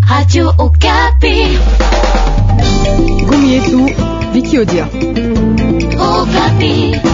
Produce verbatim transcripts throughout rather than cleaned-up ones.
Radio Okapi. Gumi yetu Viki Odia. Okapi.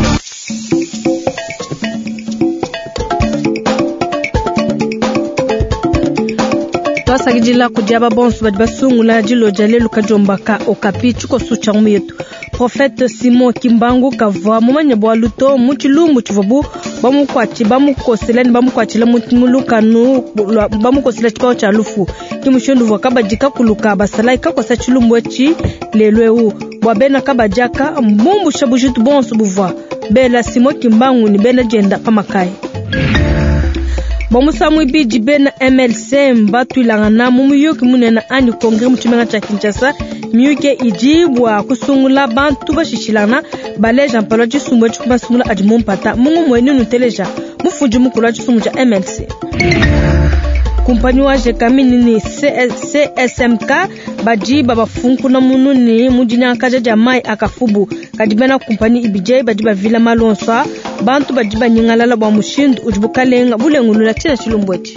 Twasagijila kujaba bonsu badi basungula jilo jalelu kajombaka Okapi chuko sucha ngumi yetu. Prophète Simon Kimbangu kavwa mumanya bwa luto muchilumbu chivobu bamukwachi bamukoselani bamukwachila mulukanu bamukosela chipao cha lufu kimushondu vwa kabajika kuluka basala ikakosa chilumbu echi lelweu bwabena kabajaka mbumbu shabujitu bonsu buvwa bela Simon Kimbangu ni bena jenda pamakai Bamusamu ibiji bena M L C mbatu ilangana mumuyoki munena ani kongre mchimenga cha Kinshasa miyuke ijibwa kusungula bantu bashishilana baleja mpalo chisumbu chikuma sungula ajimumpata mungu mweni nuteleja mufuji mukula chisumbu cha M L C kumpani wa jekamini ni C S M K baji baba funku na mununi mujina akaja jamai akafubu kadibena kumpani ibijai baji bavila malonswa bantu baji banyingalala bwa mushindu ujibukalenga bulengulula tina chilumbwechi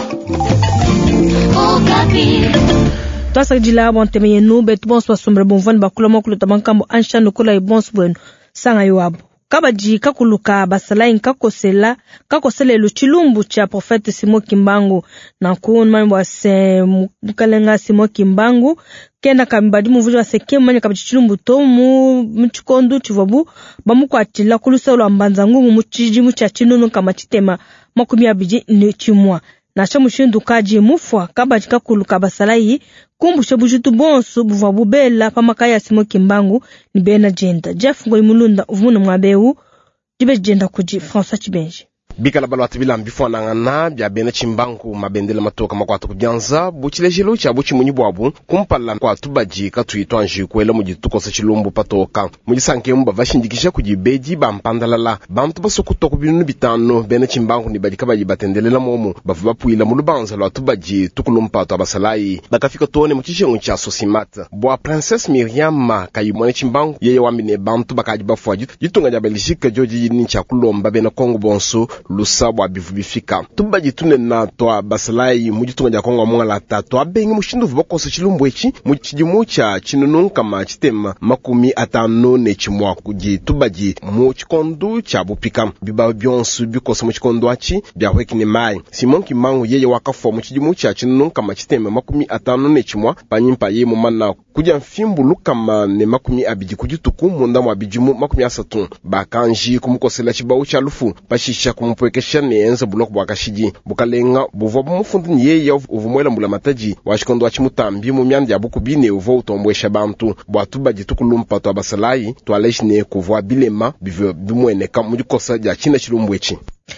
Okapi. Twasa jila bonteme yenu betu bonso sombre bonvan bakula makulu tabankambo ansha nukula ibonso bueno sanga yoabo kabaji kakuluka basala inka kosela kakosela lu chilumbu cha prophète Simon Kimbangu na kun mambo se mukalenga Simon Kimbangu kenda kambadi muvujo aseke manya kabaji chilumbu to mu mchikondu chivobu bamukwatila kulusa lo ambanza ngungu muchiji mucha chinunu kama chitema makumi abiji ni chimwa na chamushindu kaji mufwa kabaji kakuluka basala yi kumbushe bujitu bonsu buva bubela pamakaya Simon Kimbangu ni bena jenda Jeff Ngoy Mulunda uvunu mwabeu jibe jenda kuji François Chibenji Bikala balwa tibila mbifo nangana bya bena Chimbangu mabendela matoka makwatu kubyanza buchilejelo cha buchi munyibwabu kumpala kwa tubaji katuitwa njikwela mujituko sa chilumbu patoka mujisanke mba vashindikisha kujibeji bampandalala bamtu basokuto kubinu bitano bena Chimbangu ni badika baji batendelela momu bavu bapuila mulubanza lwa tubaji tukulumpato abasalai bakafika tone muchishe uncha sosimata bwa Princess Miriam kayimone Chimbangu yeye wambine bamtu bakaji bafuwa jitunga ja Belgique joji nincha kulomba bena Kongo bonso lusabwa bivubifika tubaji tune na toa basalai mujitunga ja Kongo monga la tatu abengi mushindu vuboko sa chilumbu echi muchijimu cha chinunun kama chitema makumi atano ne chimwa kuji tubaji muchikondu cha bupika biba byonsu bikosa muchikondu achi bya hwekini mai Simon Kimbangu yeye wakafo muchijimu cha chinunun kama chitema makumi atano ne chimwa panyimpa ye mumana kuja mfimbu lukama ne makumi abiji kujituku munda mwa bijimu makumi asatu bakanji kumukosela chibau cha lufu pashisha kumpwekesha ne enza buloko bwakashiji bukalenga buvo bumufundu niye ya uvumwela mbula mataji washikondo achimutambi mu myanda ya bukubine uvo utombwesha bantu bwatubaji tukulumpa to abasalai to aleshine kuvwa bilema bivyo bimweneka mujikosa ja china chilumbwechi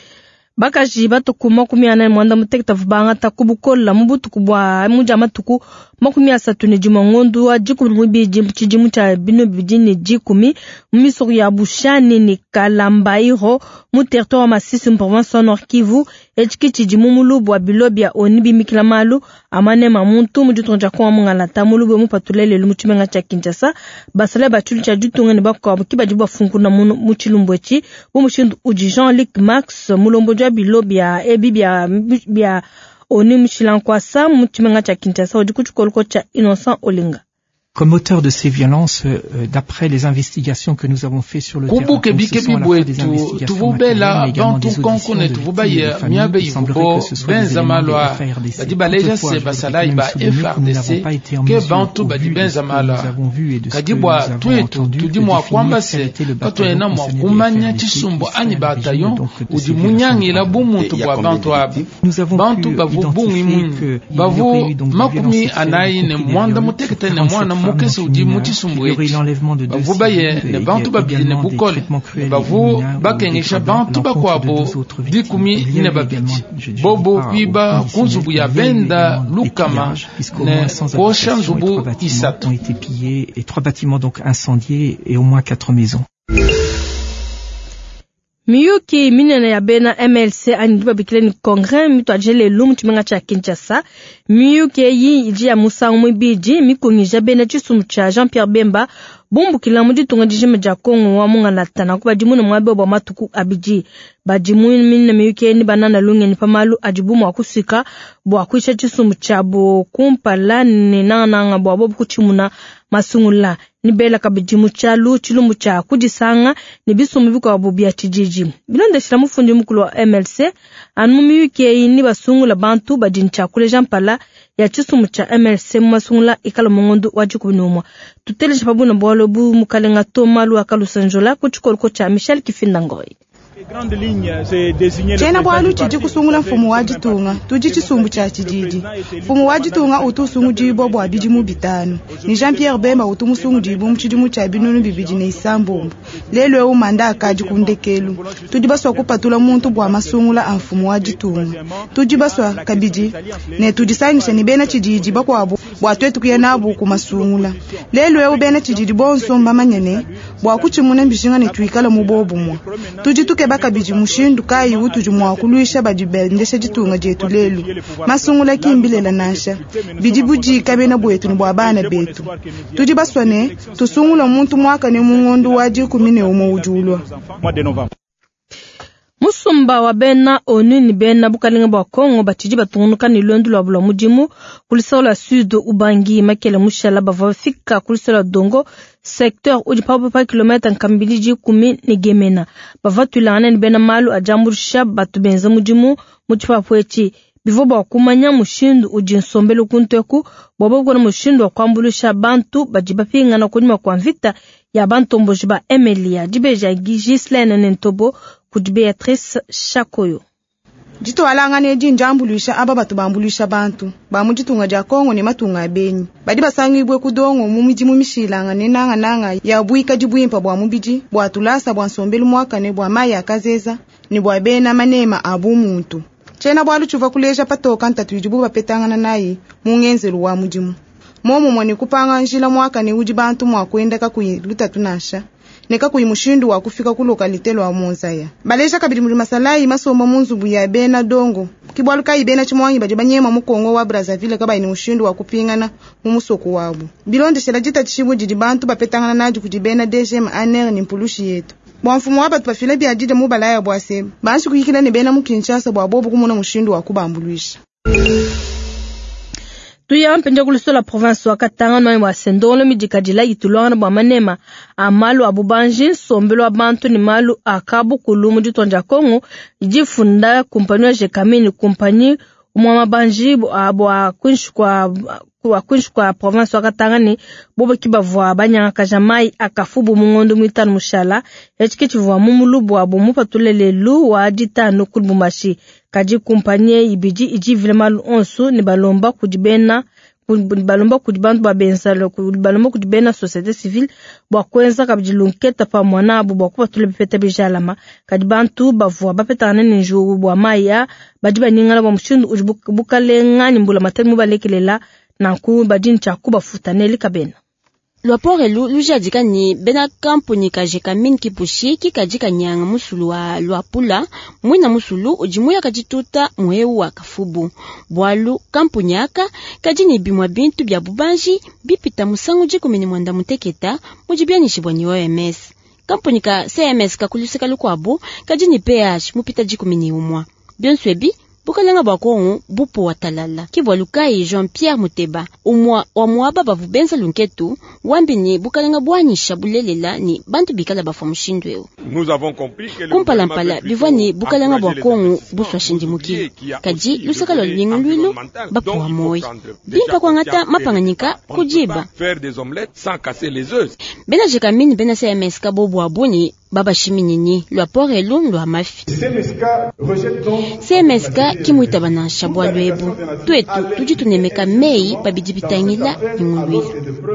bakaji batukuma kumiana mwanda mutekta vubanga takubukola mubutu kubwa mujama tuku makumi asatu ne jumangondu wa jiku mwibiji mchijimu cha bino bijini jikumi mmiso ya bushani ni kalambairo mu territoire wa Masisi mu province Nord Kivu echiki chijimu mulubu wa bilobi ya onibi mikilamalu amane mamuntu mujutonja kwa mungala mulubu mu patulele lumuchimenga cha Kinshasa basale bachuli cha jutunga ne bakwa kibaji bafunku na muchilumbwechi bumushindu uji Jean-Luc Max mulombo ja bilobi ya ebi ya bia oni mchilankwa sa muchimenga cha Kinshasa ojikuchukolko cha Innocent Olinga. Comme auteur de ces violences, euh, d'après les investigations que nous avons fait sur le terrain, donc ce sont à la fois des investigations matérielles, mais également des auditions de victimes et de familles. Il semblerait que ce soit des éléments de F A R D C. Toutefois, je voudrais même souligner que nous n'avons pas été en mesure, au vu de ce que nous avons vu et de ce que nous avons entendu, de définir quel était le bataillon concerné des F A R D C, donc de ces violences. Nous avons pu identifier qu'il y aurait eu donc des violences sexuelles contre mukesi udi muchisumbuechi bavubaye ne bantu babili ne bukole bavu bakenyesha bantu bakwabo dikumi ne babiti bobo kwiba kunzubu ya benda lukama ne kosha nzubu isatu ont été pillés et trois bâtiments donc incendiés et au moins quatre maisons. Miyuki minene ya bena M L C anidiba bikile ni kongre mito ajele lumu chimenga cha Kinshasa. Miyuki yi iji ya Musa umibiji mikungija bena chisum cha Jean-Pierre Bemba bumbu kila mudi tunga dijime ja Kongo wa munga latana kuba jimu na mwabe wa matuku abiji. Bajimu minene miyuki ni banana lunge ni pamalu ajibumu wakusika buwakuisha chisum cha bu kumpala ni nanga buwa bobu kuchimuna masungula. Ni bela kabijimu cha lu chilumbu cha kujisanga ni bisu mviko wa bubia chijiji. Bilonde shilamu fundi mkulu wa M L C anmumi wiki ni basungu la bantu bajini cha kule jampala ya chisumu cha M L C mmasungula ikala mungondu wajikubinumwa. Tutele shapabu na bwalo bu mukalenga to malu akalu sanjola kuchukoluko cha Michel Kifindangoi. Chena bwalu chiji kusungula mfumu wajitunga tuji chisumbu cha chijiji. Mfumu wajitunga utu sungu jibo bwa bijimu bitanu. Ni Jean-Pierre Bemba utu musungu jibo mchijimu cha binunu bibiji ne isambombo. Lelo eu manda akaji kundekelu. Tuji baswa kupatula muntu bwa masungula amfumu wajitunga. Tuji baswa kabiji ne tuji sangisha ni bena chijiji bakwa abu bwa twetu kuyenabu kumasungula. Lelo eu bena chijiji bonso mbamanyene bwa kuchimuna mbishinga ne tuikala mubobu mwa. Tuji tuke baka biji mushindu kai utu jumwa kuluisha bajibendesha jitunga jetu lelu masungula kimbilela nasha biji buji kabena bwetu ni bwabana betu tuji baswane tusungula muntu mwaka ne mungondu waji kumine umo ujulwa Musumba wa bena onu ni bena bukalinga bwa Kongo batiji batungunuka ni londu lwa bula mujimu kulisola sud ubangi makele mushala bavafika kulisola dongo secteur ujipabu pa kilometa nkambiliji kumi ni gemena bavatulana ni bena malu ajamburisha batu benza mujimu mujipapu echi bivoba wakumanya mushindu ujinsombelu kunteku bobo kwa mushindu wa kwambulisha bantu bajiba pinga na kunyuma kwa mvita ya bantu mbojiba Emelia jibeja Gislene Nentobo kuji Beatrice Shakoyo. Jito alanga ne jinjambulisha aba batu bambulisha bantu ba mujitunga ja Kongo ni matunga abenyi badi basangi bwe kudongo mumiji mumishilanga ne nanga nanga ya buika jibwimpa bwa mubiji bwa tulasa bwa nsombelu mwaka ne bwa maya akazeza ni bwa bena manema abu muntu chena bwalu chuva kuleja patoka ntatu ijibu bapetangana nayi mungenzelu wa mujimu momo mwani kupanga njila mwaka ne uji bantu mwakwenda ka kuyiluta tunasha neka kuyimushindu wa kufika ku lokalitelo wa Monzaya baleja kabiri muri masalayi masomba munzubu ya bena dongo kibwalu kai bena chimwanyi baje banyema mu Kongo wa Brazzaville kaba ni mushindu wa kupingana mu musoko wabo bilonde shela jita chishibu jiji bantu bapetangana naji kujibena D G M aner ni mpulushi yetu bwa mfumu wa batu bafile bya jide mu balaya bwa sebe banshi kuyikila ne bena mu Kinshasa bwa bobo kumuna mushindu wa kubambuluisha Tuya mpenja kulisola province wa Katanga na wa Sendolo mijikajila itulwana bwa manema amalu abubanji sombelo abantu ni malu akabu kulumu jitonja Kongo jifunda kumpani wa Jekamini kumpani umwama banji abwa kunshi kwa wa kunshi kwa province wa Katanga ni bobo kibavwa banyanga kajamai akafubu mungondo mwitanu mushala echikechivwa mumulubu abu mupatulelelu wa jitanu kulbumbashi kaji kumpanye ibiji iji vilemalu onsu ni balomba kujibena balomba kujibantu babensalo balomba kujibena société civile bwa kwenza kabijilunketa pa mwana abu bwa kupatule bipete bijalama kajibantu bavwa bapetana ninju bwa maya bajiba ningala bwa mushindu ujibuka lenga nimbula matemu mubalekelela na ku badini cha kuba futaneli kabena Lwaporelu lujadika ni bena kampuni kajeka min kipushi kikajika nyanga musulu wa lwapula mwina musulu ujimuya kajituta mweu wa kafubu bwalu kampuni aka kajini bimwa bintu bya bubanji bipita musangu jikumini mwanda muteketa mujibianishibwa ni O M S kampuni ka C M S kakulusika lukwabu kajini P H mupita jikumini umwa bionswebi bukalenga bakongo bupo watalala kibwalukai Jean-Pierre Muteba umwa wa mwaba bavubenza lunketu wambini bukalenga bwanisha bulelela ni bantu bikala bafa mushindweo kumpala mpala bivani bukalenga bakongo buswa shindi muki kaji lusaka lo lingu lwilo bapo wa moi bimpa kwa ngata mapanganyika kujiba bena jekamini bena C M S kabobu wabuni baba shiminini lwaporelu lwa mafi C M S K kimuita bana shabwa lwebu twetu tuji tunemeka mei babidibitangila nyungulwilo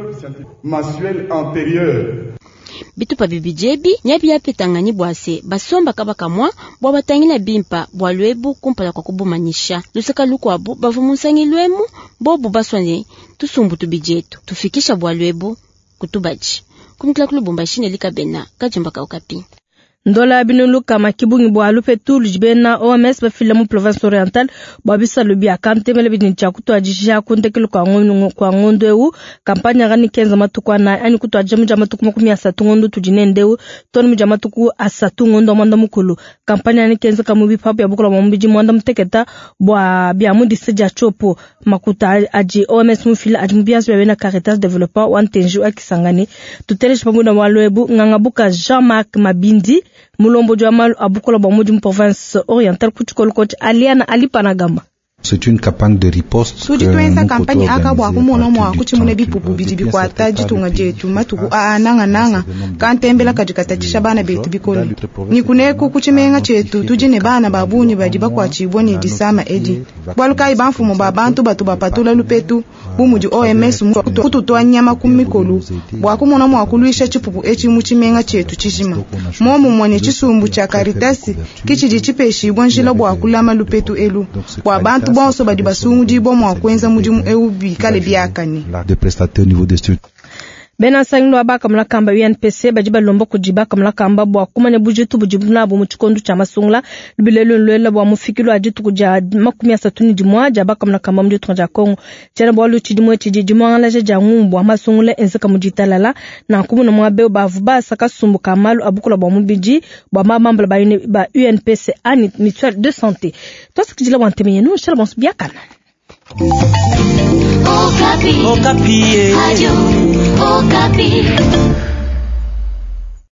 bitu pa bibijebi nyabi ya petangani bwase basomba kabaka mwa bwa batangila bimpa bwa lwebu kumpala kwa kubumanisha lusaka lukwabu bavumusangi lwemu bobu baswane tusumbu tubijetu tufikisha bwa lwebu kutubaji kumikila kulubumba shine lika bena kajumba kaukapi ndola binulu kama kibungi bwa lupe tulu jibena O M S ba filemu province orientale ba bisa lubi akante mele bidin chakuto ajisha kunte kilo kwa ngondo kwa ngondo eu kampanya gani kenza matukwa na ani kuto ajamu jama tuku makumi asatu ngondo tujinendeu tonu mjama tuku asatu ngondo mwanda mukulu kampanya ni kenza kamubi papu ya bukula mwambiji mwanda mteketa bwa biamu diseja chopo makuta aji O M S mufila aji mubiansi bebena Caritas Development wantenju akisangani tutelesh pamu na waloebu ngangabuka Jean-Marc Mabindi mulombo jwa abukola ba mu province orientale kuchukolo coach Aliana Alipanagamba. C'est une campagne de riposte. Sudi tuenza kampani akabwa kumona mwa kuchimune bipupu bidi kwa taji tunga jetu matuku a nanga nanga kantembela kajikatatisha bana betu bikolo ni kuneku kuchimenga chetu tujine bana babuni bajiba kwa chiboni disama edi bwalukai banfumo babantu batu bapatula lupetu bumuji O M S kututoa nyama kumikolu bwakumona mwa kuluisha chipupu echi muchimenga chetu chishima momu mwone chisumbu cha Caritas kichiji chipeshi bonjila bwakulama lupetu elu bwabantu bonso badi basungu di bomo akwenza mudimu eubi kale biakani de prestataires au niveau des structures bena sanglo abaka mlakamba U N P C bajiba lombo kujibaka mlakamba bwa kumanya bujetu bujibuna bu muchikondu cha masungla bilelo lwela bwa mufikilo ajitu kuja makumi asatu ni dimwa jabaka mlakamba mjetu kanja Kongo chana bwa lu chidimwe chijimwa ngala ja ngumbu masungla enzeka mujitalala na kumuna mwabe bavuba saka sumbu kamalu abukula bwa mubiji bwa mamambla ba ba U N P C ani mutuelle de santé to sikijila wantemeye no shala bonso biakana Okapi. Okapi. Radio Okapi.